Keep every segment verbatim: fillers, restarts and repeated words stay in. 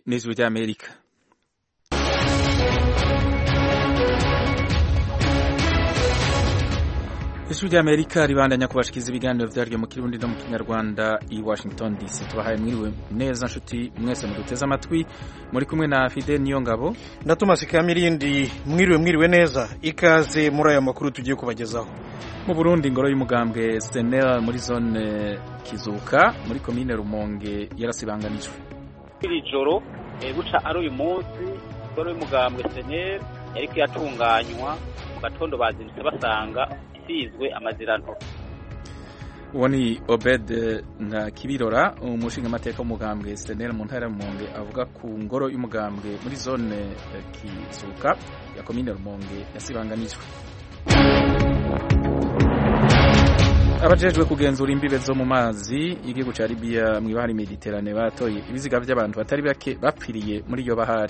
n'Ijwi ry'Amerika. Ijwi ry'Amerika ribandanya kubashikiza ibiganiro vyaryo mu Kirundi no mu Kinyarwanda i Washington D C. Tubahaye mwiriwe neza nshuti mwese muduteze amatwi, muri kumwe na Fidel Niyongabo na Thomas Kamirindi. Mwiriwe mwiriwe neza, ikaze muri aya makuru tugiye kubagezaho. Mu Burundi, ingoro y'umugambwe S N L muri zone Kizuka muri komine Rumonge yarasibanganijwe. Iri joro buca ari uyu munsi ingoro y'umugambwe S N L yariko yatunganywa, mu gatondo bazindutse basanga isizwe amazirano. Uwo ni Obed na Kibirora, umushinga amateka w'umugambwe S N L mu ntara Rumonge, avuga ku ngoro y'umugambwe muri zone Kizuka ya komine Rumonge yasibanganijwe. Abajejwe kugenzura imbibe zo mu mazi igihugu ca Libya mu bahari Mediterane batoye ibiziga by'abantu batari bake bapfiriye muri iyo bahari.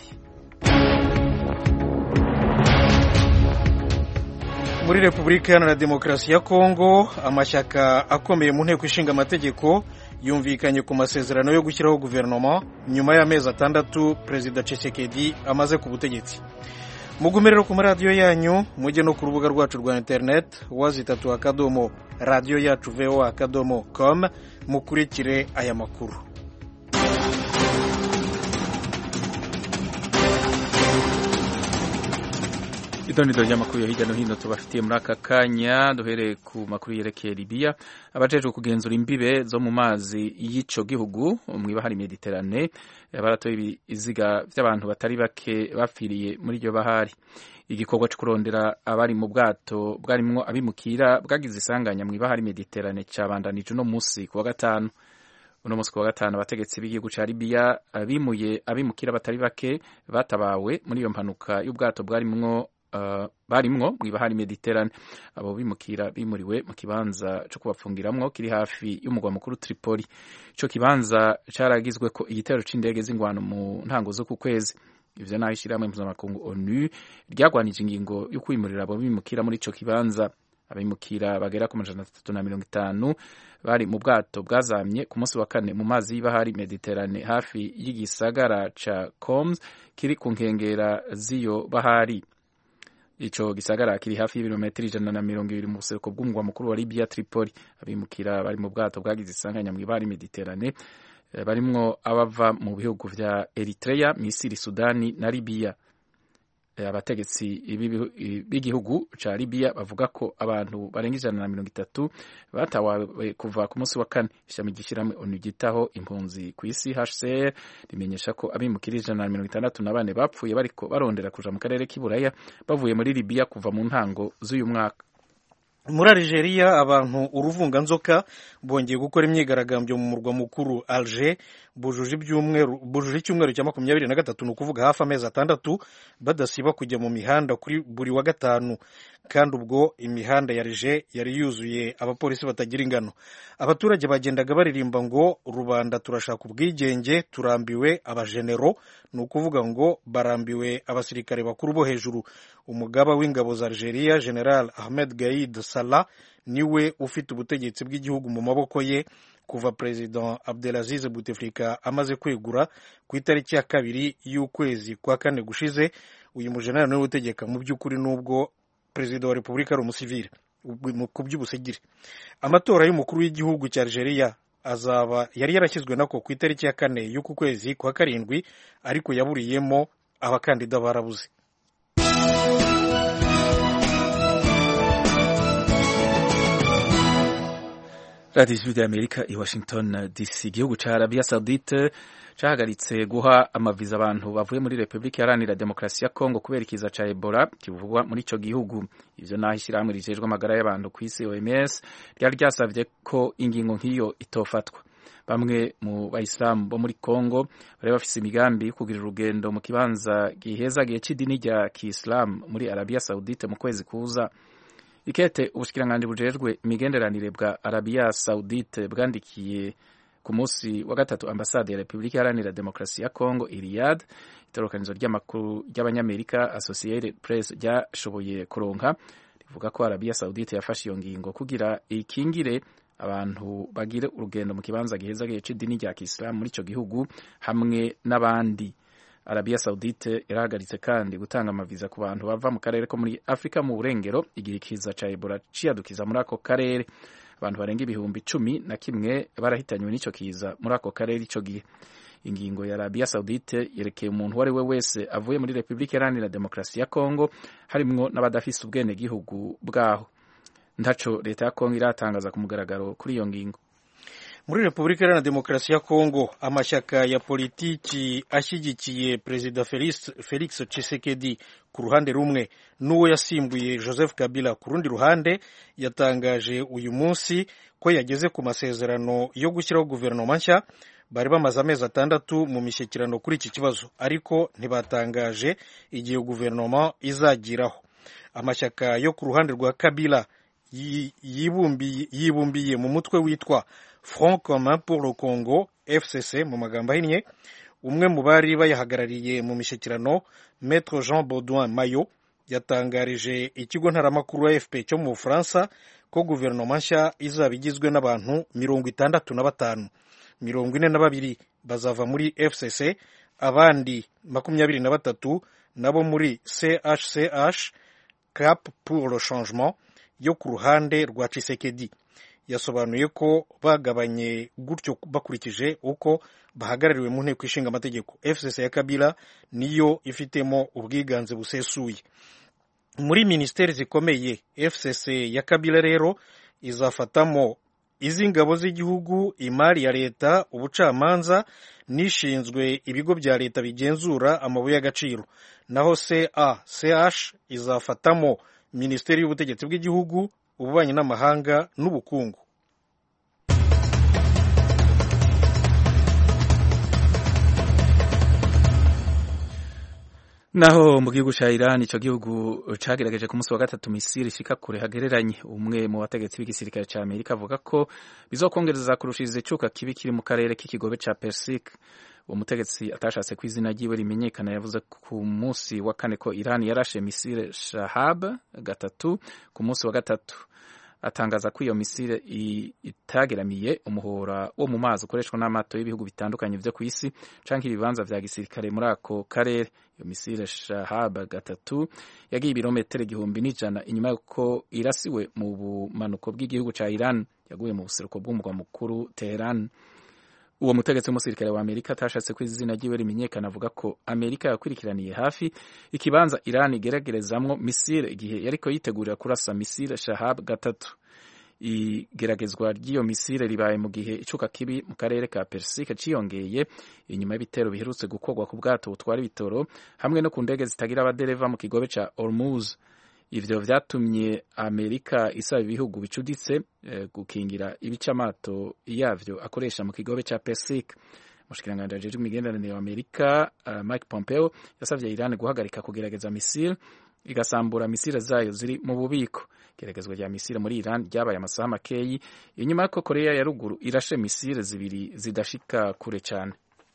Muri Repubulika Iharanira Demokarasi ya Kongo, amashyaka akomeye mu nteko ishinga amategeko yumvikanye ku masezerano yo gushyiraho guverinoma nyuma y'amezi atandatu Perezida Tshisekedi amaze ku butegetsi. Mugumerero ku maradiyo yanyu, mujye no ku rubuga rwacu rwa internet wazitatu akadomo radio yacu voa akadomo com mukurikire aya makuru. Idonido ry'amakuru ya hirya no hino tubafitiye muri aka kanya, duhereye ku makuru yerekeye Libya. Abajejwe kugenzura imbibe zo mu mazi y'ico gihugu mu ibahari Mediterane baratoye ibiziga by'abantu batari bake bapfiriye muri iyo bahari. Igikorwa cyo kurondera abari mu bwato bwarimwo abimukira bwagize isanganya mu ibahari Mediterane cabandanije no musi ku wa gatanu. Uno musi ku wa gatanu abategetsi b'igihugu ca Libya bimuye abimukira batari bake batabawe muri iyo mpanuka y'ubwato bwarimwo Uh, barimwo mu ibahari Mediterane. Abo bimukira bimuriwe mu kibanza cyo kubapfungiramwo kiri hafi y'umugwa mukuru Tripoli. Ico kibanza caragizwe ko igitero c'indege z'ingwano mu ntango zo ku kwezi. Ivyo naho ishiramwe mpuzamakungu ONU ryagwanije ingingo yo kwimurira abo bimukira muri ico kibanza. Abimukira bagera ku majana atatu na mirongo itanu bari mu bwato bwazamye ku munsi wa kane mu mazi y'ibahari Mediterane hafi y'igisagara ca Coms kiri ku nkengera z'iyo bahari. Ico gisagara kiri hafi y'ibirometero ijana na mirongo ibiri mu buseruko bw'umugwa mukuru wa Libya Tripoli. Abimukira bari mu bwato bwagize isanganya mu ibahari Mediterane barimwo abava mu bihugu vya Eritrea, Misiri, Sudani na Libya. Abategetsi b'igihugu ca Libya bavuga ko abantu barenga ijana na mirongo itatu batawawe kuva ku munsi wa kane. Ishami gishiramwe ONU gitaho impunzi ku isi H C R rimenyesha ko abimukira ijana na mirongo itandatu na bane bapfuye bariko barondera kuja mu karere k'Iburaya bavuye muri Libya kuva mu ntango z'uyu mwaka. Muri Algeria, abantu uruvunganzoka bongeye gukora imyigaragambyo mu murwa mukuru Alger bujuje ibyumweru bujuje icyumweru cya makumyabiri na gatatu, ni ukuvuga hafi amezi atandatu badasiba kujya mu mihanda kuri buri wa gatanu, kandi ubwo imihanda ya Alger yari yuzuye abapolisi batagira ingano. Abaturage bagendaga baririmba ngo rubanda turashaka ubwigenge, turambiwe abajenero, ni ukuvuga ngo barambiwe abasirikare bakuru bo hejuru. Umugaba w'ingabo za Algeria General Ahmed Gaid Salah niwe ufite ubutegetsi bw'igihugu mu maboko ye kuva President Abdelaziz Bouteflika amaze kwegura ku itariki ya kabiri y'ukwezi kwa kane gushize. Uyu mujenerali niwe utegeka mu by'ukuri, nubwo Perezida wa Repubulika ari umusivile ku by'ubusigire. Amatora y'umukuru w'igihugu cya Algeria azaba yari yarashyizwe nako ku itariki ya kane y'uku kwezi kwa karindwi, ariko yaburiyemo abakandida barabuze. Radio Ijwi ry'Amerika i Washington D C. Igihugu ca Arabia Saudite cahagaritse guha amaviza abantu bavuye muri Repubulika Iharanira Demokarasi ya Kongo kubera ikiza ca Ebola kivugwa muri ico gihugu. Ivyo naho ishyirahamwe rijejwe amagara y'abantu ku isi O M S ryari ryasavye ko ingingo nk'iyo itofatwa. Bamwe mu bayisilamu bo muri Kongo bari bafise imigambi yo kugira urugendo mu kibanza gihezagiye c'idini rya Kiislamu muri Arabia Saudite mu kwezi kuza. Ikete ubushikiranganje bujejwe imigenderanire bwa Arabia Saudite bwandikiye ku munsi wa gatatu ambasade ya Repubulika Iharanira Demokarasi ya Kongo i Riyadh, itorokanizo ry'amakuru ry'abanyamerika Associated Press ryashoboye kuronka rivuga ko Arabia Saudite yafashe iyo ngingo kugira ikingire abantu bagire urugendo mu kibanza gihezagiye c'idini rya Kiislamu muri ico gihugu hamwe n'abandi. Arabia Saudite yarahagaritse kandi gutanga amaviza ku bantu bava mu karere ko muri Afrika mu burengero igihe ikiza ca Ebola ciyadukiza muri ako karere. Abantu barenga ibihumbi cumi na kimwe barahitanywe n'ico kiza muri ako karere ico gihe. Ingingo ya Arabia Saudite yerekeye umuntu wari we wese avuye muri Republika Iharanira Demokarasi ya Kongo, harimwo n'abadafise ubwene gihugu bwaho. Ntaco leta ya Kongo iratangaza ku mugaragaro kuri iyo ngingo. Muri Republika Iharanira Demokarasi ya Kongo, amashyaka ya politiki ashyigikiye Perezida Felix, Felix Tshisekedi ku ruhande rumwe n'uwo yasimbuye Joseph Kabila ku rundi ruhande yatangaje uyu munsi ko yageze ku masezerano yo gushyiraho guverinoma nshya. Bari bamaze amezi atandatu mu mishyikirano kuri iki kibazo, ariko ntibatangaje igihe guverinoma izagiraho. Amashyaka yo ku ruhande rwa Kabila yibumbiye, yibumbiye mu mutwe witwa Front Commun pour le Congo F C C mu magambo ahinnye. Umwe mu bari bayahagarariye mu mishyikirano, Maître Jean Baudouin Mayo, yatangarije ikigo ntaramakuru A F P cyo mu Bufaransa ko guverinoma nshya izaba igizwe n'abantu mirongo itandatu na batanu. Mirongo ine na babiri bazava muri F C C, abandi makumyabiri na batatu nabo muri C H C H, Cap pour le Changement, yo ku ruhande rwa Tshisekedi. Yasobanuye ko bagabanye gutyo bakurikije uko bahagarariwe mu nteko ishinga amategeko. F C C ya Kabila niyo ifitemo ubwiganze busesuye. Muri ministeri zikomeye, F C C ya Kabila rero izafatamo iz'ingabo z'igihugu, imari ya leta, ubucamanza nishinzwe ibigo bya leta bigenzura amabuye y'agaciro. Naho C A C H izafatamo Minisiteri y'ubutegetsi bw'igihugu, ububanyi n'amahanga n'ubukungu. Naho mu gihugu ca Iran, ico gihugu cagerageje ku munsi wa gatatu misiri ishika kure hagereranye. Umwe mu bategetsi b'igisirikare ca Amerika avuga ko bizokongereza kurushiriza icuka kibi kiri mu karere k'ikigobe ca Persique. Uwo mutegetsi atashatse ko izina ryiwe rimenyekana yavuze ku munsi wa kane ko Iran yarashe misile Shahab gatatu ku munsi wa gatatu. Atangaza ko iyo misile itageramiye umuhora wo mu mazi ukoreshwa n'amato y'ibihugu bitandukanye vyo kw'isi canke ibibanza vya gisirikare muri ako karere. Iyo misile Shahab gatatu yagiye ibirometero igihumbi n'ijana inyuma yuko irasiwe mu bumanuko bw'igihugu ca Iran, yaguye mu buseruko bw'umurwa mukuru Tehran. Uwo mutegetsi w'umusirikare wa Amerika atashatse ko izina ryiwe rimenyekana avuga ko Amerika yakurikiraniye hafi ikibanza Iran igeragerezamwo misile igihe yariko yitegurira kurasa misile Shahab gatatu. Igeragezwa ry'iyo misile ribaye mu gihe icuka kibi mu karere ka Persique ciyongeye inyuma y'ibitero biherutse gukorwa ku bwato butwara ibitoro hamwe no ku ndege zitagira abadereva mu kigobe ca Hormuz. Ivyo vyatumye Amerika isaba ibihugu bicuditse eh, gukingira ibicamato yavyo akoresha mu kigobe ca Persique. Mushikiranganje ajejwe imigenderanire wa Amerika uh, Mike Pompeo yasavye Iran guhagarika kugerageza misile igasambura misile zayo ziri mu bubiko. Geragezwa rya misile muri Iran ryabaye amasaha makeyi inyuma y'uko Korea ya ruguru irashe misile zibiri zidashika kure cyane.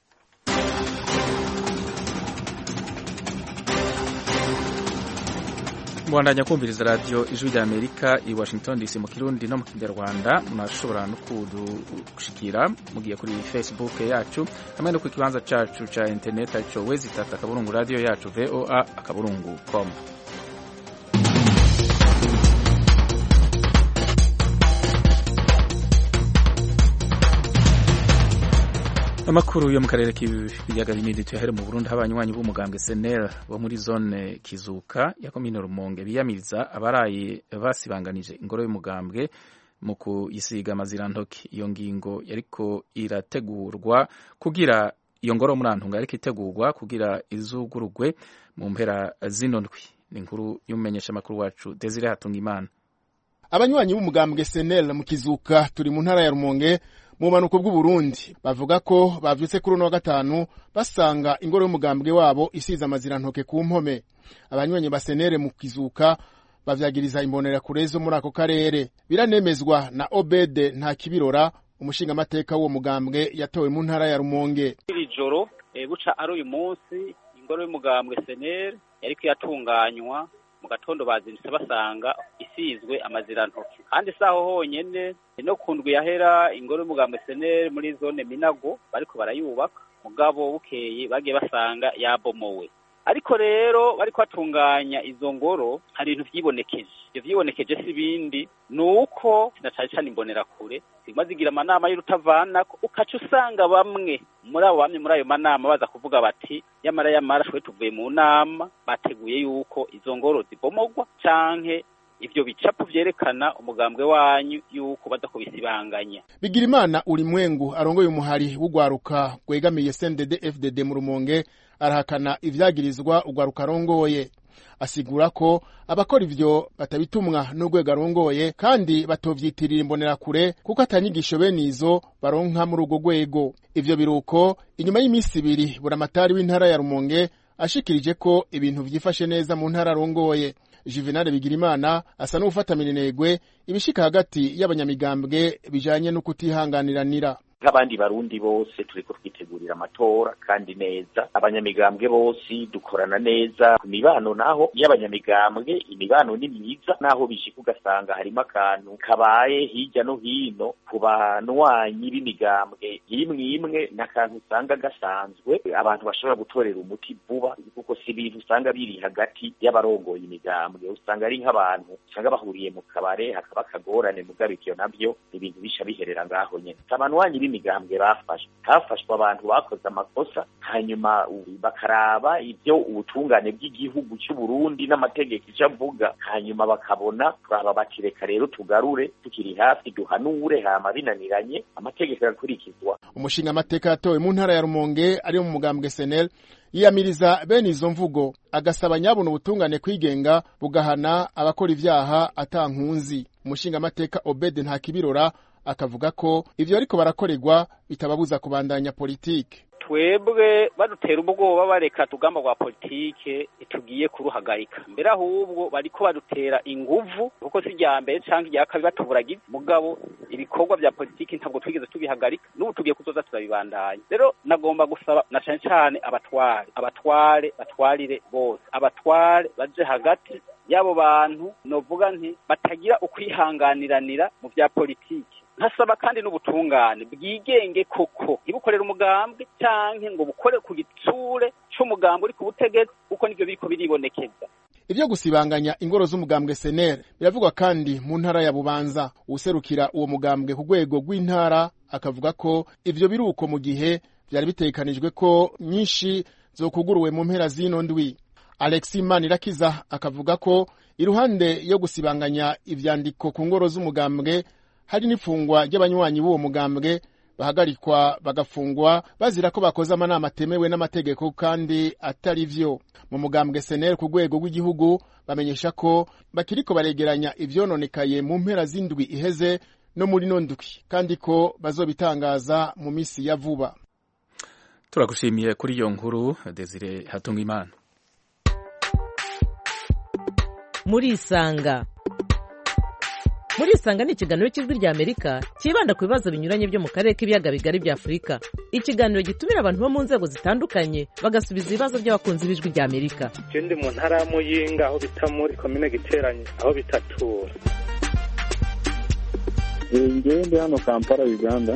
Mwandanya kumviriza radio Ijwi rya Amerika i Washington D C mu Kirundi no mu Kinyarwanda. Murashobora no kudushikira mugiye kuri Facebook yacu hamwe no ku kibanza cacu ca internet cyo wezi tata kaburungu radio yacu V O A akaburungu com. Amakuru yo mu karere k'ibiyaga binini tuyahere mu Burundi, abanywanyi b'umugambwe S N L bo muri zone Kizuka ya komine Rumonge biyamiriza abaraye basibanganije ingoro y'umugambwe mu kuyisiga amazirantoki. Iyo ngingo yariko irategurwa kugira iyo ngoro murantunga yariko itegurwa kugira izugurugwe mu mpera zino ndwi. Ni inkuru y'umumenyesha makuru wacu Desire Hatungimana. Abanywanyi b'umugambwe S N L mu Kizuka turi mu ntara ya Rumonge mu manuko bw'u Burundi bavuga ko bavyutse kuri no wa gatanu basanga ingoro y'umugambwe wabo isiza amazirantoke ku mpome. Abanywanyi ba S N L mu Kizuka bavyagiriza imbonera kurezo muri ako karere. Biranemezwa na Obede nta kibirora umushinga amateka w'uwo mugambwe yatowe mu ntara ya Rumonge. Iri joro e, buca ari uyu munsi ingoro y'umugambwe S N L yariko yatunganywa mu gatondo bazindutse basanga isizwe amazirantoki kandi saho honyene no kundwi yahera ingoro y'umugambwe S N L muri zone Minago bariko barayubaka mugabo bukeye bagiye basanga yabomowe. Ariko rero bariko batunganya izo ngoro hari ibintu vyibonekeje. Ivyo vyibonekeje si bindi nuko na cyane cyane imbonera kure ziguma zigira amanama y'urutavanako ukaca usanga bamwe muri abo bamwe muri ayo manama baza kuvuga bati yamara yamara shwe tuvuye mu nama bateguye yuko izo ngoro zibomogwa canke ivyo bicapo vyerekana umugambwe wanyu yuko baza kubisibanganya. Bigirimana Ulimwengu arongoye umuhari w'ugwaruka gwegamiye C N D D F D D mu Rumonge arahakana ivyagirizwa ugwaruka rongoye, asigura ko abakora ivyo batabitumwa n'urwego arongoye kandi batovyitirira imbonera kure kuko atanyigisho bene izo baronka muri urwo rwego. Ivyo biruko inyuma y'imisi ibiri buramatari w'intara ya Rumonge ashikirije ko ibintu vyifashe neza mu ntara arongoye. Juvenal Bigirimana asa n'ufata minenegwe ibishika hagati y'abanyamigambwe bijanye no kutihanganiranira. Nk'abandi barundi bose turiko twitegurira amatora kandi neza, abanyamigambwe bose dukorana neza ku mibano, naho y'abanyamigambwe imibano ni myiza, naho bishika ugasanga harimo akantu kabaye hirya no hino ku banwanyi b'imigambwe imwe imwe n'akantu usanga gasanzwe abantu bashobora gutorera umuti vuba, kuko si ibintu usanga biri hagati y'abarongoye imigambwe, usanga ari nk'abantu usanga bahuriye mu kabare hakaba akagorane mugabe ivyo navyo ibintu bisha biherera ngaho nyene. Abanwanyi imigambwe bafashwe hafashwe abantu bakoze amakosa, hanyuma bakaraba ivyo ubutungane bw'igihugu cy'u Burundi n'amategeko icavuga, hanyuma bakabona turaba batireka rero tugarure tukiri hafi duhanure hama binaniranye amategeko yakurikizwa. Umushinga amateka yatowe mu ntara ya Rumonge ari mu mugambwe S N L yiyamiriza bene izo mvugo, agasaba nyabona ubutungane kwigenga bugahana abakora ivyaha atankunzi. Umushinga amateka Obed Ntakibirora akavuga ko ivyo ariko barakorerwa bitababuza kubandanya politike. Twebwe badutera ubwoba bareka tugamba kwa politike itugiye kuruhagarika, mbere ahubwo bariko badutera inguvu kuko si rya mbere canke rya kabiri batuburagize, mugabo ibikorwa vya politike ntabwo twigeze tubihagarika, n'ubu tugiye kuzoza turabibandanya. Rero nagomba gusaba na cane cane abatware abatware batwarire bose, abatware baje hagati y'abo bantu novuga nti batagira ukwihanganiranira mu vya politike. Nkasaba kandi n'ubutungane bwigenge koko ibukorera umugambwe canke ngo bukore ku gitsure c'umugambwe uri ku butegetsi, kuko nivyo biriko biribonekeza. Ivyo gusibanganya ingoro z'umugambwe S N L biravugwa kandi mu ntara ya Bubanza. Userukira uwo mugambwe ku rwego rw'intara akavuga ko ivyo biruko mu gihe byari bitekanijwe ko nyinshi zokuguruwe mu mpera zino ndwi. Alexis Manirakiza akavuga ko iruhande yo gusibanganya ivyandiko ku ngoro z'umugambwe hari n'ifungwa ry'abanywanyi b'uwo mugambwe bahagarikwa bagafungwa bazira ko bakoze amanama atemewe n'amategeko kandi atari vyo. Mu mugambwe S N L ku rwego rw'igihugu bamenyesha ko bakiriko baregeranya ivyononekaye mu mpera z'indwi iheze no muri nondwi kandi ko bazobitangaza mu misi ya vuba. Turagushimiye kuri iyo nkuru Desire Hatungimana. Muri isanga Muri isanga ni ikiganiro cy'ijwi rya Amerika kibanda ku bibazo binyuranye byo mu karere k'ibiyaga bigari bya Afurika. Ikiganiro gitumira abantu bo mu nzego zitandukanye bagasubiza ibibazo by'abakunzi b'ijwi rya Amerika. Je ndi mu ntara ya Muyinga aho bita muri commune Giteranye aho bitatura. Ngewe ndi hano Kampala Uganda.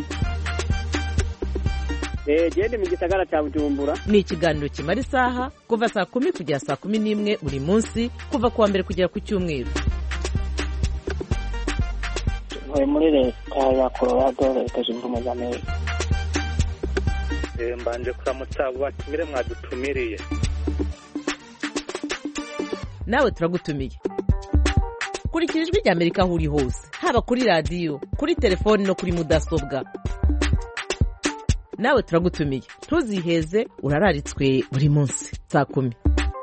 Eh je mu gisagara cya Bujumbura. Ni ikiganiro kimara isaha kuva saa kumi kugera saa kumi n'imwe buri munsi kuva kuwa mbere kugera ku cyumweru. Muri leta ya Colorado leta zunze ubumwe za Amerika. Eh mbanje kuramutsa batumire mwadutumiriye. Nawe turagutumiye. Kurikira ijwi rya Amerika aho uri hose, haba kuri radio, kuri telefone no kuri mudasobwa. Nawe turagutumiye. Ntuziheze urararitswe buri munsi saa kumi.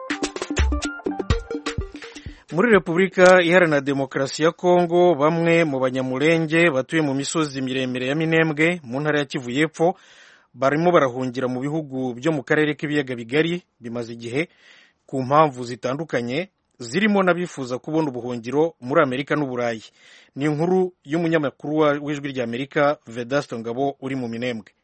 Muri Republika Iharanira Demokarasi ya Kongo bamwe mu banyamulenge batuye mu misozi miremire ya Minembwe mu ntara ya Kivu y'Epfo barimo barahungira mu bihugu byo mu karere k'ibiyaga bigari bimaze igihe ku mpamvu zitandukanye zirimo n'abifuza kubona ubuhungiro muri Amerika n'Uburayi. Ni inkuru y'umunyamakuru w'ijwi rya Amerika Vedasto Ngabo uri mu Minembwe.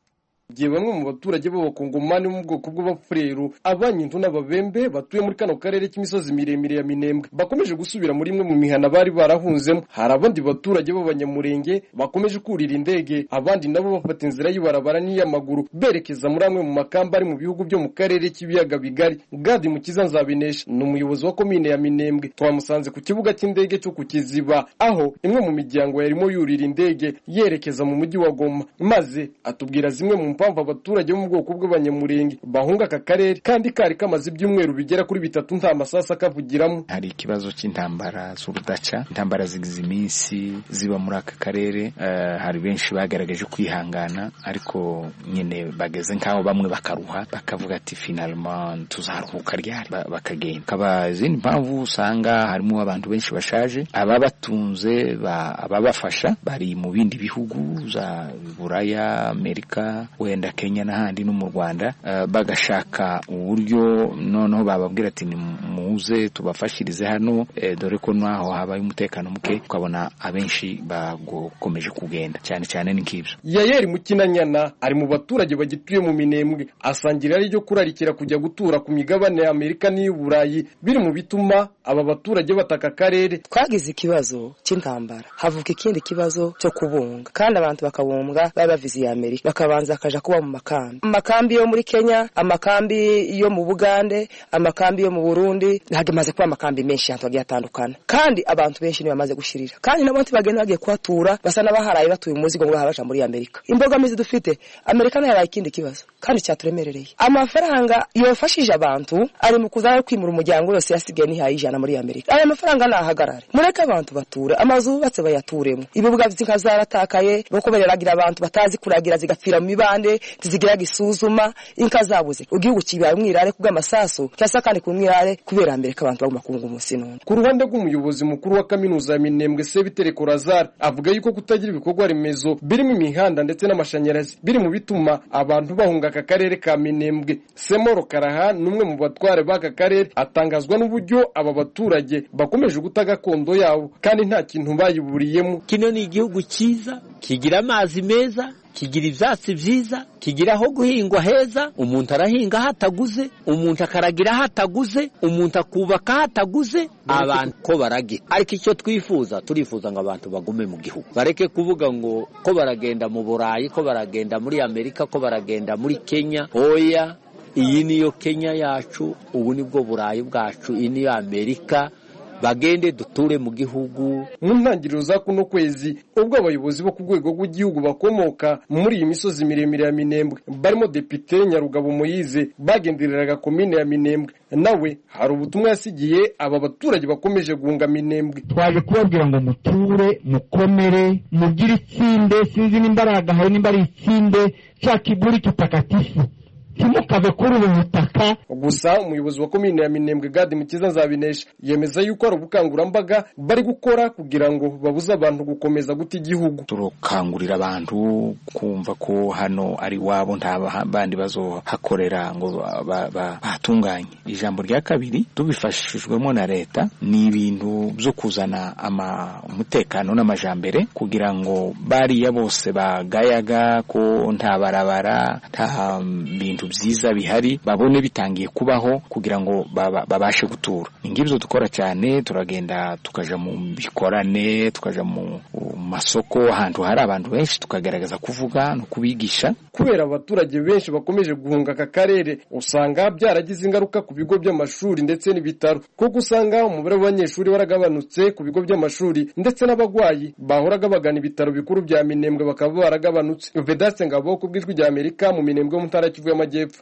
gihe bamwe mu baturage b'abakongomani mu bwoko bw'abafurero abanyintu n'ababembe batuye muri kano karere k'imisozi miremire ya Minembwe bakomeje gusubira muri imwe mu mihana bari barahunzemo. Hari abandi baturage b'abanyamurenge bakomeje kurira indege, abandi nabo bafata inzira y'ibarabara n'iy'amaguru berekeza muri amwe mu makamba ari mu bihugu byo mu karere k'ibiyaga bigari. Gadi Mukiza Nzabinesha ni umuyobozi wa komine ya Minembwe, twamusanze ku kibuga cy'indege cyo ku Kiziba aho imwe mu miryango yarimo yurira indege yerekeza mu mujyi wa Goma, maze atubwira zimwe mu mpamvu abaturage bo mu bwoko bw'abanyamurenge bahunga aka karere kandi kari kamaze ibyumweru bigera kuri bitatu nta masasa kavugiramo. Hari ikibazo cy'intambara z'urudaca, intambara zigize iminsi ziba muri aka karere. Uh, hari benshi bagaragaje kwihangana, ariko nyine bageze nkaho bamwe bakaruha bakavuga ati finalement tuzaruhuka ryari bakagenda. Kaba izindi mpamvu usanga harimo abantu benshi bashaje, ababatunze ababafasha bari mu bindi bihugu za Buraya, Amerika, wenda Kenya n'ahandi no mu Rwanda. Uh, bagashaka uburyo noneho bababwira ati ni muze tubafashirize hano, eh, dore ko naho habaye umutekano muke, ukabona abenshi bagokomeje kugenda cyane cyane n'ikibyo. Yayeri Mukinanyana ari mu baturage bagituye mu Minembwe, asangira ari ryo kurarikira kujya gutura ku migabane ya Amerika n'iy'Uburayi, biri mu bituma aba baturage bataka karere. Twagize ikibazo cy'intambara, havuka ikindi kibazo cyo kubunga, kandi abantu bakabumbwa babavize ya Amerika bakabanza akaja kuba mu makambi amakambi yo muri Kenya, amakambi yo mu Bugande, amakambi yo mu Burundi, hagemaze kuba amakambi menshi yantu agiye atandukana, kandi abantu benshi ni bamaze gushirira, kandi nabo bagenda bagiye kuhatura basa n'abaharaye batuye umuzigo ngo bahabaja muri Amerika. Imbogamizi dufite, Amerika nayo yabaye ikindi kibazo kandi cyaturemerereye. Amafaranga yofashije abantu ari mu kuzara kwimura umuryango yose yasigaye ni hayijana muri Amerika. Aya mafaranga nahagarare, mureke abantu bature, amazu batse bayaturemo, ibibuga by'inka zaratakaye boko bereragira abantu batazi kuragira zigapfira mu mibande zizigira gisuzuma, inka zabuze ugihugu kibaye umwirare kubw'amasaso cyasa kandi kumwirare kubera Amerika abantu baguma kunga umunsi none. Ku ruhande rw'umuyobozi mukuru wa kaminuza ya Minembwe Sebiteri Korazar avuga yuko kutagira ibikorwa remezo birimo imihanda ndetse n'amashanyarazi biri mu bituma abantu bahunga aka karere ka Minembwe. Semoro Karaha numwe mu batware b'aka karere atangazwa n'uburyo aba baturage bakomeje gutaga kondo yabo kandi nta kintu bayiburiyemo. Kino ni igihugu cyiza kigira amazi meza, kigira ivyatsi vyiza, kigira aho guhingwa heza, umuntu arahinga hataguze, umuntu akaragira hataguze, umuntu akubaka hataguze, abantu ko baragira. Ariko icyo twifuza, turifuza ngo abantu bagume mu gihugu, bareke kuvuga ngo ko baragenda mu Burayi, ko baragenda muri Amerika, ko baragenda muri Kenya. Oya, iyi niyo Kenya yacu, ubu nibwo Burayi bwacu, iyi niyo Amerika. Bagende duture mu gihugu. Mu ntangiriro za kuno kwezi ubwo abayobozi bo ku rwego rw'igihugu bakomoka muri iyi misozi miremire ya Minembwe barimo Depite Nyarugabo Moyize bagendereraga komine ya Minembwe, nawe hari ubutumwa yasigiye aba baturage bakomeje guhunga Minembwe. Twaje kubabwira ngo muture, mukomere, mugire itsinde, sinzi n'imbaraga hari n'imbari itsinde cya kiburi kitakatifu kimukave kuri ubu butaka. Gusa umuyobozi wa komine ya Minembwe Gadi Mukiza Nzabinesha yemeza yuko ari ubukangurambaga bari gukora kugira ngo babuze abantu gukomeza guta igihugu. Turokangurira abantu kumva ko hano ari wabo nta bandi bazohakorera ngo batunganye. Ijambo rya kabiri tubifashijwemo na leta ni ibintu byo kuzana ama umutekano n'amajambere kugira ngo bari ya bose bagayaga ko nta barabara nta bintu byiza bihari babone bitangiye kubaho kugira ngo babashe gutura. Ingibyo dukora cyane, turagenda tukaja mu bikorane, tukaja mu masoko ahantu hari abantu benshi tukagaragaza kuvuga no kubigisha. Kubera abaturage benshi bakomeje guhunga aka karere, usanga byaragize ingaruka ku bigo by'amashuri ndetse n'ibitaro, kuko usanga umubare w'abanyeshuri waragabanutse ku bigo by'amashuri ndetse n'abagwayi bahoraga bagana ibitaro bikuru bya Minembwe bakaba baragabanutse. Vedaste Ngabo ku bw'ijwi rya Amerika mu Minembwe mu ntara Kivu y'Amajyepfo.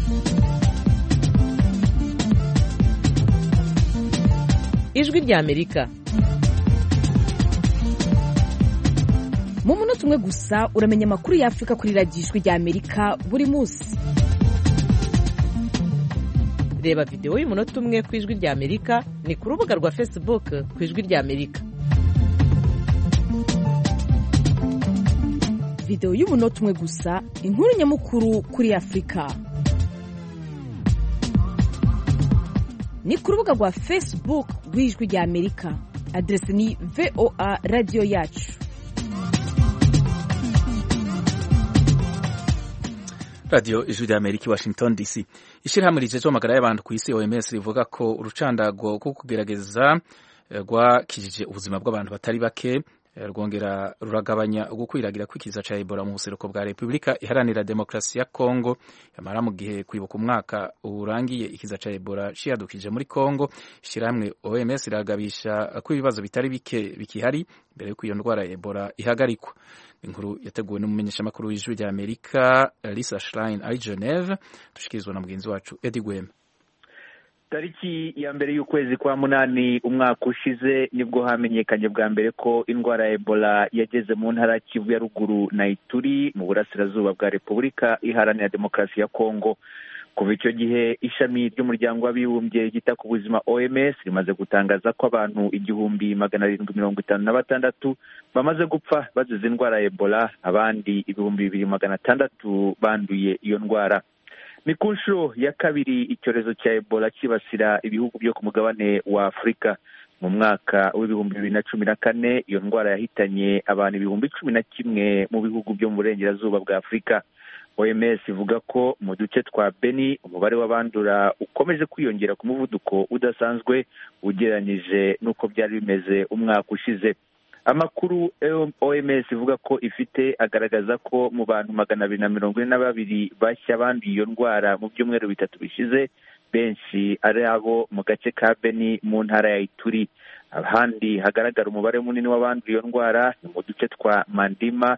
Ijwi rya Amerika. Mu munota umwe gusa uramenya amakuru ya Afrika kuri radiyo Ijwi rya Amerika buri munsi. Reba video y'umunota umwe ku Ijwi rya Amerika ni ku rubuga rwa Facebook ku Ijwi rya Amerika. Video y'umunota umwe gusa, inkuru nyamukuru kuri Afrika. Ni ku rubuga rwa Facebook rw'Ijwi rya Amerika. Adresi ni V O A Radio Yacu. Radio Ijwi rya Amerika Washington D C. Ishirahamwe rijejwe amagara y'abantu ku isi O M S rivuga ko urucandago rwo kugerageza rwakijije ubuzima bw'abantu batari bake rwongera ruragabanya ugukwiragira kw'ikiza ca Ebola mu buseruko bwa Repubulika Iharanira Demokarasi ya Kongo. Yamara mu gihe kwibuka umwaka urangiye ikiza ca Ebola ciyadukije muri Kongo, ishirahamwe O M S iragabisha ko ibibazo bitari bike bikihari mbere yuko iyo ndwara ya Ebola ihagarikwa. Inkuru yateguwe n'umumenyeshamakuru w'Ijwi rya Amerika Lisa Schlein ari Geneve, dushikirizwa na mugenzi wacu Eddie Gwema. Tariki ya mbere y'ukwezi kwa munani umwaka ushize nibwo hamenyekanye bwa mbere ko indwara ya Ebola yageze mu ntara Kivu ya ruguru na Ituri mu burasirazuba bwa Repubulika Iharanira Demokarasi ya Kongo. Kuva icyo gihe ishami ry'umuryango w'abibumbye ryita ku buzima O M S rimaze gutangaza ko abantu igihumbi magana arindwi mirongo itanu na batandatu bamaze gupfa bazize indwara ya Ebola, abandi ibihumbi bibiri magana atandatu banduye iyo ndwara. Ni ku nshuro ya kabiri icyorezo cya Ebola kibasira ibihugu byo ku mugabane wa Afurika. Mu mwaka w'ibihumbi bibiri na cumi na kane iyo ndwara yahitanye abantu ibihumbi cumi na kimwe mu bihugu byo mu burengerazuba bwa Afurika. O M S ivuga ko mu duce twa Beni umubare w'abandura ukomeje kwiyongera ku muvuduko udasanzwe ugereranyije n'uko byari bimeze umwaka ushize. Amakuru O M S ivuga ko ifite agaragaza ko mu bantu magana abiri na mirongo ine na babiri bashya banduye iyo ndwara mu byumweru bitatu bishize, benshi ari abo mu gace ka Beni mu ntara ya Ituri. Ahandi hagaragara umubare munini w'abanduye iyo ndwara ni mu duce twa Mandima,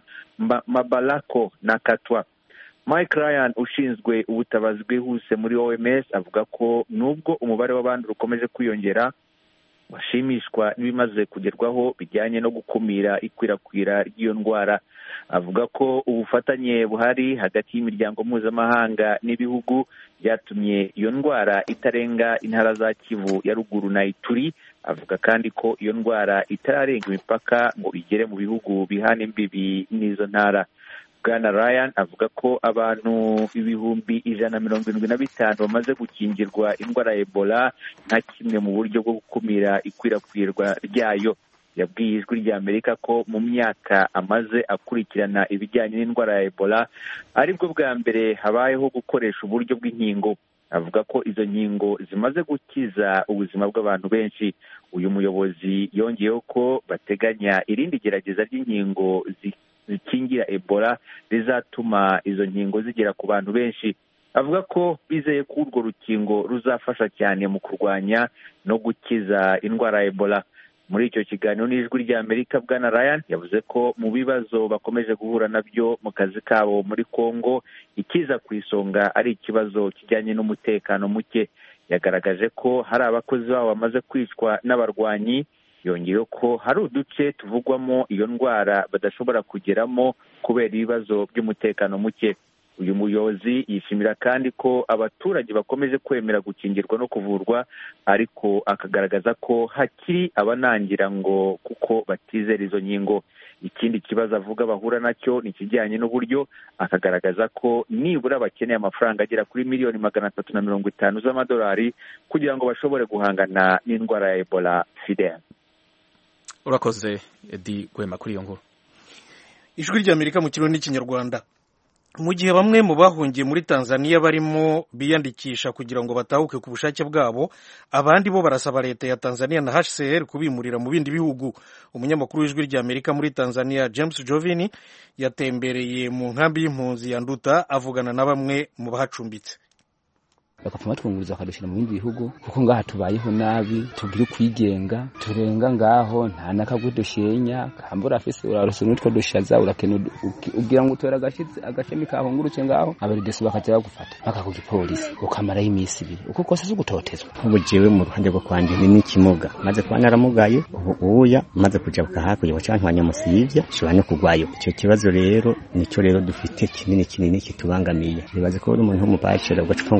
Mabalako na Katwa. Mike Ryan ushinzwe ubutabazi bwihuse muri O M S avuga ko nubwo umubare w'abandura ukomeje kwiyongera, bashimishwa n'ibimaze kugerwaho bijyanye no gukumira ikwirakwira ry'iyo ndwara. Avuga ko ubufatanye buhari hagati y'imiryango mpuzamahanga n'ibihugu byatumye iyo ndwara itarenga intara za Kivu ya ruguru na Ituri. Avuga kandi ko iyo ndwara itararenga imipaka ngo igere mu bihugu bihana imbibi n'izo ntara. Bwana Ryan avuga ko abantu ibihumbi ijana na mirongo irindwi na bitanu bamaze gukingirwa indwara ya Ebola nka kimwe mu buryo bwo gukumira ikwirakwirwa ryayo. Yabwiye Ijwi rya Amerika ko mu myaka amaze akurikirana ibijyanye n'indwara ya Ebola aribwo bwa mbere habayeho gukoresha uburyo bw'inkingo. Avuga ko izo nkingo zimaze gukiza ubuzima bw'abantu benshi. Uyu muyobozi yongeyeho ko bateganya irindi gerageza ry'inkingo zikingira Ebola rizatuma izo nkingo zigera ku bantu benshi. Avuga ko bizeye ko urwo rukingo ruzafasha cyane mu kurwanya no gukiza indwara ya Ebola. Muri icyo kiganiro n'Ijwi rya Amerika, Bwana Ryan yavuze ko mu bibazo bakomeje guhura nabyo mu kazi kabo muri Kongo, ikiza ku isonga ari ikibazo kijyanye n'umutekano muke. Yagaragaje ko hari abakozi babo bamaze kwicwa n'abarwanyi. Yongeyeho ko hari uduce tuvugwamo iyo ndwara badashobora kugeramo kubera ibibazo by'umutekano muke. Uyu muyobozi yishimira kandi ko abaturage bakomeje kwemera gukingirwa no kuvurwa, ariko akagaragaza ko hakiri abanangira ngo kuko batizera izo nkingo. Ikindi kibazo avuga bahura nacyo ni kijyanye n'uburyo. Akagaragaza ko nibura bakeneye amafaranga agera kuri miliyoni magana atatu na mirongo itanu z'amadolari kugira ngo bashobore guhangana n'indwara ya Ebola. Fidel. Urakoze Eddie Gwema kuri iyo nkuru. Ijwi rya Amerika mu kirundi n'ikinyarwanda. Mu gihe bamwe mu bahungiye muri Tanzania barimo biyandikisha kugira ngo batahuke ku bushake bwabo, abandi bo barasaba leta ya Tanzania na H C R kubimurira mu bindi bihugu. Umunyamakuru w'Ijwi rya Amerika muri Tanzania James Jovini yatembereye mu nkambi y'impunzi ya Nduta avugana na bamwe mu bahacumbitse. bakapfa batwunguriza bakadushira mu bindi bihugu kuko ngaha tubayeho nabi, tugira kwigenga, turenga ngaho nta nakagudoshenya kambura afise urarose n'utwo dushaza urakene ubwira ngo utera agashitse agashemi kaho nguruke ngaho abarideso bakaje bagufata bakakugira polisi ukamara y'imisi ibiri uko kose zugutotezwa. Ubu jewe mu ruhande rwo kwanje ni n'ikimuga maze kuba naramugaye ubu uya maze kujabuka hakuye wacantwanya musivya shobanye kugwayo. Icyo kibazo rero nico rero dufite kinini kinini kitubangamiye. Nibaze ko uri umuntu w'umupashira ugacupfungwa amezi atanu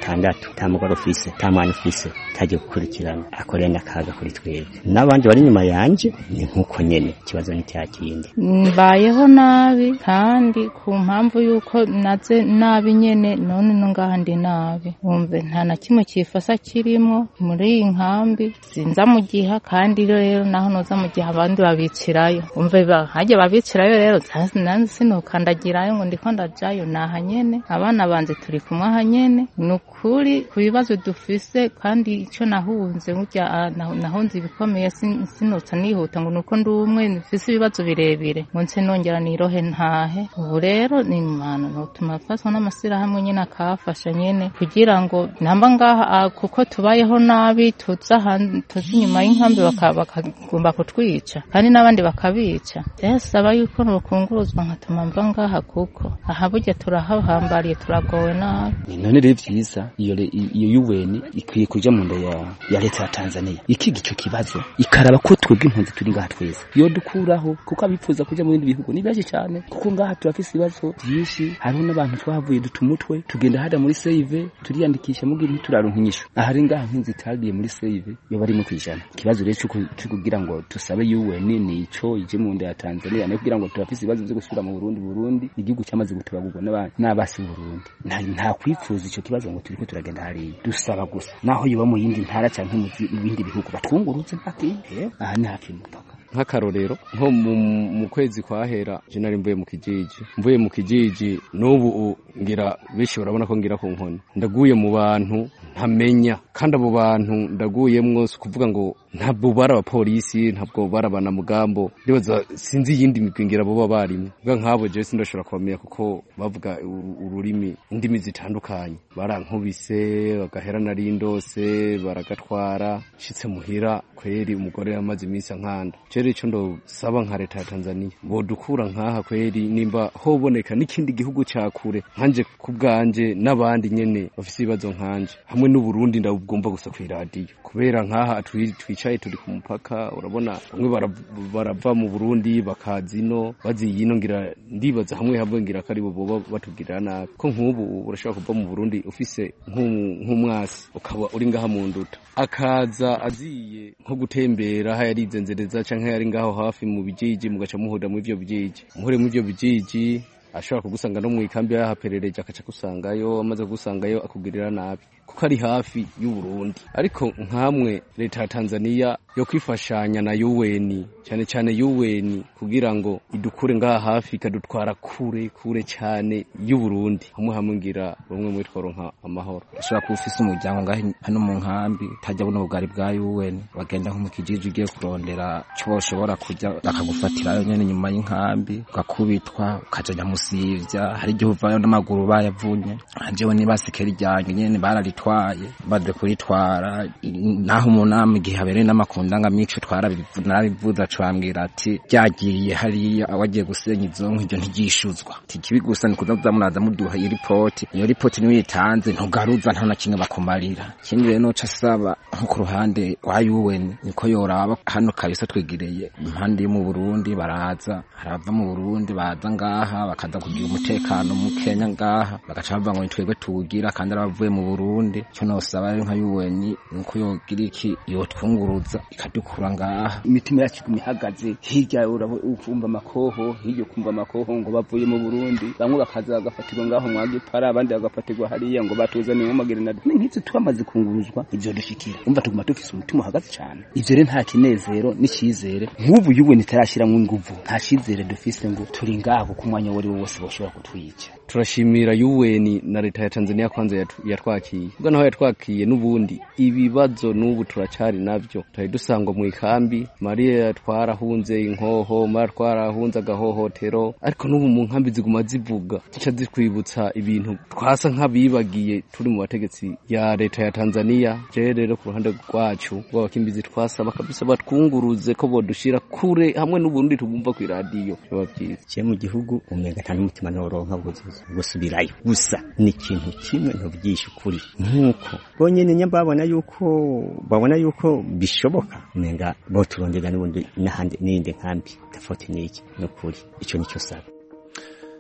batandatu nta mugore ufise nta mwana ufise tagiye gukurikirana akorera n'akaga kuri twebwe n'abandi bari inyuma yanje ni nkuko nyene ikibazo ni cyakindi mbayeho nabi kandi ku mpamvu yuko naze nabi nyene none no ngaha ndi nabi wumve nta na kimwe kifasa kirimo muri iyi nkambi sinza mu giha kandi rero naho noza mu giha abandi babicirayo wumve ba haje babicirayo rero nanze sinokandagirayo ngo ndiko ndajayo naha nyene abana banze turi kumwe aha nyene nukuri ku bibazo dufise kandi ico nahunze burya nahunze ibikomeye sinotsa nihuta ngo nuko ndi umwe nifise ibibazo birebire ngo nse nongera nirohe ntahe ubu rero ni imana notuma faswa n'amasirahamwe nyene akafasha nyene kugira ngo namba ngaha kuko tubayeho nabi tuza tuzi inyuma y'inkambi bakagomba kutwica kandi n'abandi bakabica saba yuko nokunguruzwa nkatuma mva ngaha kuko aha burya turahahambariye turagowe nabi none rero vyiza iyo iyo U N ikwiye kuja mu nda ya ya leta ya Tanzania ikiga ico kibazo ikaraba ko twebwe impunzi turi ngaha twese yo dukuraho kuko abifuza kuja mu bindi bihugu ni benshi cyane kuko ngaha turafise ibibazo byinshi hariho n'abantu twahavuye dutumutwe tugenda hada muri save turiyandikisha mu gihe turaronka inyishu ahari ngaha nkinzi tagiye muri save yo bari mu kwijana ikibazo rero cyuko kugira ngo tusabe U N ni ico ije mu nda ya Tanzania no kugira ngo turafise ibibazo byo gusubira mu Burundi Burundi igihugu cyamaze gutubagurwa n'abandi n'abasi Burundi nta kwifuza ico kibazo ngo turiko turagenda hari dusaba gusa naho yiba mu yindi ntara cyangwa mu bindi bihugu batwungurutse mpaki aha ni hafi mupaka nk'akarorero nko mu kwezi kwahera je nari mvuye mu kijiji mvuye mu kijiji n'ubu ngira bishi urabona ko ngira ku nkoni ndaguye mu bantu ntamenya kandi abo bantu ndaguyemwo kuvuga ngo ntabwo bara abapolisi ntabwo barabana mugambo ndibaza sinzi yindi migwingira bo babarimo bwa nkabo je sindashobora kubamenya kuko bavuga ururimi indimi zitandukanye barankubise bagahera nari ndose baragatwara shitse muhira kweri umugore yamaze iminsi nkanda cere ico ndo saba nka leta ya Tanzania ngo dukura nkaha kweri nimba hoboneka n'ikindi gihugu cyakure nkanje kubganje n'abandi nyene bafise ibibazo nkanje hamwe n'u Burundi ndabugomba gusa ku radio kubera nkaha twicaye turi ku mupaka urabona bamwe barava mu Burundi bakazino baziyino ngira ndibaza hamwe hamwe ngira kari bo batugirana nabi ko nk'ubu urashaka kuva mu Burundi ufise nk'umwasi ukaba uri ngaha mu nduta akaza aziye nko gutembera ha yarizenzereza canke yari ngaho hafi mu bijiji mugaca muhoda mu ivyo bijiji muhure mu ivyo bijiji ashobora kugusanga no mu ikambi yahaperereje akaca kusangayo amaze kugusangayo akugirira nabi kuko ari hafi y'u Burundi ariko nkamwe leta ya Tanzania yo kwifashanya na U N cyane cyane U N kugira ngo idukure ngaha hafi kadutwara kure kure cyane y'u Burundi hamwe hamwe ngira bamwe muri tworonka amahoro ashobora kufisa umuryango ngaho hano mu nkambi tajya buno bugari bwa U N bagenda nko mu kijiji ugiye kurondera cyo bashobora kujya bakagufatirayo nyene nyuma y'inkambi ukakubitwa ukajya musivya hari igihe uvayo n'amaguru bayavunye jewe ni basikeri ryange nyene bararitwaye bade kuritwara naho umunama igihe habereye n'amakundanga mico twarabivuza twambwira ati byagiye hariya awagiye gusenya izo nk'ibyo ntigishuzwa tikibi gusa ni kuzaza munaza muduha iyi report iyo report niyo yitanze ntugaruza nta na kimwe bakumarira kindi rero no casaba nko ku ruhande rwa U N niko yoraba hano kabisa twegereye impande yo mu Burundi baraza harava mu Burundi baza ngaha bakaza kugira umutekano mu Kenya ngaha bagaca bava ngo twebwe tugira kandi arabavuye mu Burundi cyo nosaba nka U N nuko yogira iki yotwunguruza ikadukura ngaha imitima yacu imihagaze hirya urumva makoho hirya kumva makoho ngo bavuye mu Burundi bamwe bakaza bagafatirwa ngaho mwage para abandi bagafatirwa hariya ngo batuzane mu magere nk'itse twamaze kunguruzwa ivyo dushikira umva tuguma dufise umutima uhagaze cyane ivyo rero nta kinezero n'ikizere nk'ubu U N itarashira mu nguvu nta kizere dufise ngo turi ngaho ku mwanya wari wose boshobora kutwica turashimira U N na leta ya Tanzania kwanza yatwakiye ubwo naho yatwakiye n'ubundi ibibazo n'ubu turacari navyo tari dusangwa mu ikambi Maria twarahunze inkoho Maria twarahunze agahohotero ariko n'ubu mu nkambi ziguma zivuga zica zikwibutsa ibintu twasa nk'abibagiye turi mu bategetsi ya leta ya Tanzania je rero ku ruhande rwacu rw'abakimbizi twasaba kabisa batwunguruze ko bodushira kure hamwe n'uburundi tugumva ku radio babyize cye mu gihugu umega kandi umutima noronka buzuza gusubirayo gusa ni ikintu kimwe ntubyisha ukuri nkuko bonyene nyambabona yuko babona yuko bishoboka menga bo turondega n'ubundi n'ahandi n'inde nkambi tafoti n'iki n'ukuri ico nico saba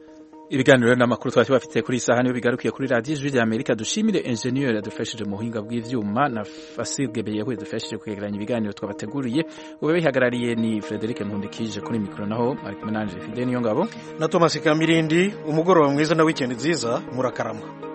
ibiganiro n'amakuru twari bafite kuri isaha niyo bigarukiye kuri radio Ijwi rya Amerika. Dushimire engineer yadufashije mu buhinga bw'ivyuma na Fasil Gebeye yadufashije kwegeranya ibiganiro twabateguriye. Ube bihagarariye ni Frederic Nkundikije kuri mikro, naho ari kumwe nanje Fidel Niyongabo na Thomas Kamirindi. Umugoroba mwiza na weekend nziza, murakarama.